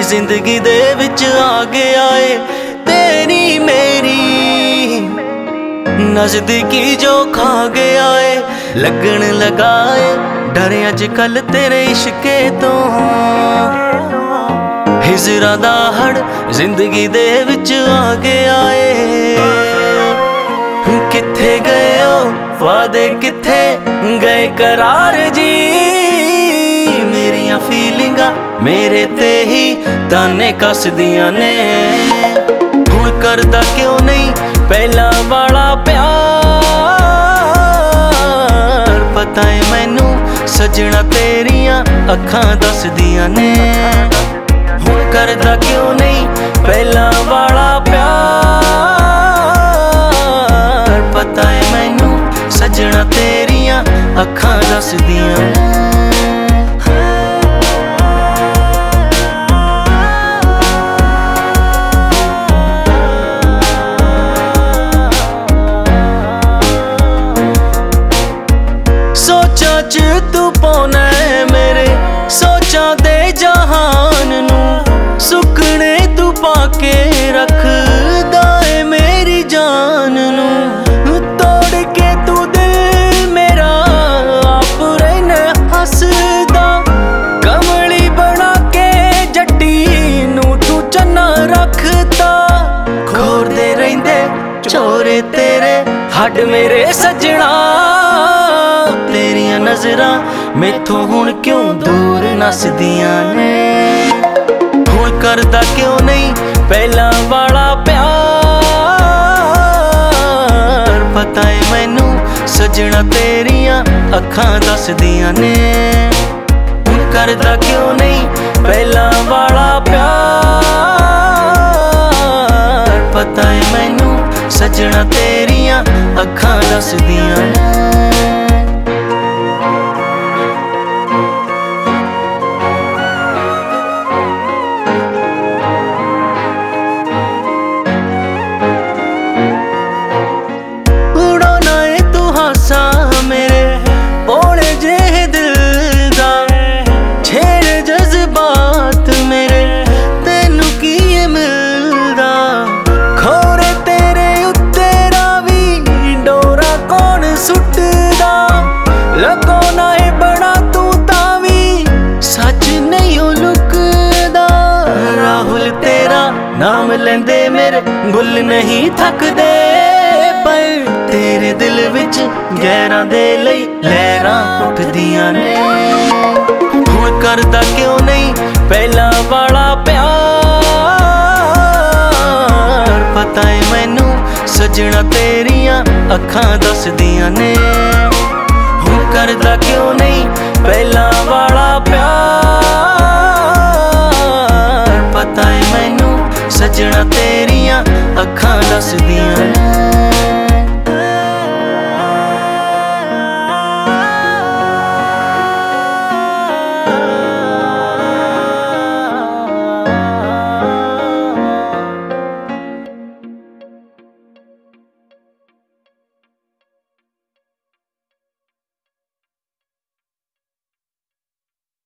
ਜ਼ਿੰਦਗੀ ਦੇ ਵਿੱਚ ਆ ਗਿਆ ਏ ਤੇਰੀ ਮੇਰੀ ਨਜ਼ਦੀਕੀ ਜੋ ਖਾ ਗਿਆ ਏ ਲੱਗਣ ਲਗਾਏ ਡਰ ਅੱਜ ਕੱਲ ਤੇਰੇ ਇਸ਼ਕੇ ਤੋਂ ਹਿਜਰਾਂ ਦਾ ਹੜ ਜ਼ਿੰਦਗੀ ਦੇ ਵਿੱਚ ਆ ਗਿਆ ਏ ਕਿੱਥੇ ਗਏ ਓ ਵਾਦੇ ਕਿੱਥੇ ਗਏ ਕਰਾਰ ਜੀ ਮੇਰੀਆਂ ਫੀਲਿੰਗਾਂ ਮੇਰੇ ਤੇ ਹੀ ਤਾਨੇ ਕੱਸਦੀਆਂ ਨੇ ਹੁਣ ਕਰਦਾ ਕਿਉਂ ਨਹੀਂ ਪਹਿਲਾਂ ਵਾਲਾ ਪਿਆਰ ਪਤਾ ਏ ਮੈਨੂੰ ਸਜਣਾ ਤੇਰੀਆਂ ਅੱਖਾਂ ਦੱਸਦੀਆਂ ਨੇ ਹੁਣ ਕਰਦਾ ਕਿਉਂ ਨਹੀਂ ਪਹਿਲਾਂ ਵਾਲਾ ਪਿਆਰ ਪਤਾ ਏ ਮੈਨੂੰ ਸਜਣਾ ਤੇਰੀਆਂ ਅੱਖਾਂ ਦੱਸਦੀਆਂ ਨੇ ਸੋਚਾਂ ਚ ਤੂੰ ਪਾਉਣਾ ਮੇਰੇ ਸੋਚਾਂ ਦੇ ਜਹਾਨ ਨੂੰ ਸੁੱਕਣੇ ਤੂੰ ਪਾ ਕੇ ਰੱਖਦਾ ਏ ਮੇਰੀ ਜਾਨ ਨੂੰ ਤੋੜ ਕੇ ਤੂੰ ਦਿਲ ਮੇਰਾ ਆਪ ਰਹਿਣਾ ਹੱਸਦਾ ਕਮਲੀ ਬਣਾ ਕੇ ਜੱਟੀ ਨੂੰ ਤੂੰ ਚੰਨਾ ਰੱਖਦਾ ਖੋਰਦੇ ਰਹਿੰਦੇ ਚੋਰੇ ਤੇਰੇ ਹੱਡ ਮੇਰੇ ਸਜਣਾ ਤੇਰੀਆਂ ਨਜ਼ਰਾਂ ਮੈਥੋਂ ਹੁਣ ਕਿਉਂ ਦੂਰ ਨੱਸਦੀਆਂ ਨੇ ਹੁਣ ਕਰਦਾ ਕਿਉਂ ਨਹੀਂ ਪਹਿਲਾਂ ਵਾਲਾ ਪਿਆਰ ਪਤਾ ਏ ਮੈਨੂੰ ਸਜਣਾ ਤੇਰੀਆਂ ਅੱਖਾਂ ਦੱਸਦੀਆਂ ਨੇ ਹੁਣ ਕਰਦਾ ਕਿਉਂ ਨਹੀਂ ਪਹਿਲਾਂ ਵਾਲਾ ਪਿਆਰ ਪਤਾ ਏ ਮੈਨੂੰ ਸਜਣਾ ਤੇਰੀਆਂ ਅੱਖਾਂ ਦੱਸਦੀਆਂ ਨੇ ਨਾਮ ਲੈਂਦੇ ਮੇਰੇ ਬੁੱਲ ਨਹੀਂ ਥੱਕਦੇ ਪਰ ਤੇਰੇ ਦਿਲ ਵਿੱਚ ਗਹਿਰਾਂ ਦੇ ਲਈ ਲਹਿਰਾਂ ਉੱਠਦੀਆਂ ਨੇ ਹੁਣ ਕਰਦਾ ਕਿਉਂ ਨਹੀਂ ਪਹਿਲਾਂ ਵਾਲਾ ਪਿਆਰ ਪਤਾ ਏ ਮੈਨੂੰ ਸਜਣਾ ਤੇਰੀਆਂ ਅੱਖਾਂ ਦੱਸਦੀਆਂ ਨੇ ਹੁਣ ਕਰਦਾ ਕਿਉਂ ਨਹੀਂ ਪਹਿਲਾਂ ਵਾਲਾ ਪਿਆਰ ਪਤਾ ਏ ਮੈਨੂੰ ਸਜਣਾ ਤੇਰੀਆਂ ਅੱਖਾਂ ਦੱਸਦੀਆਂ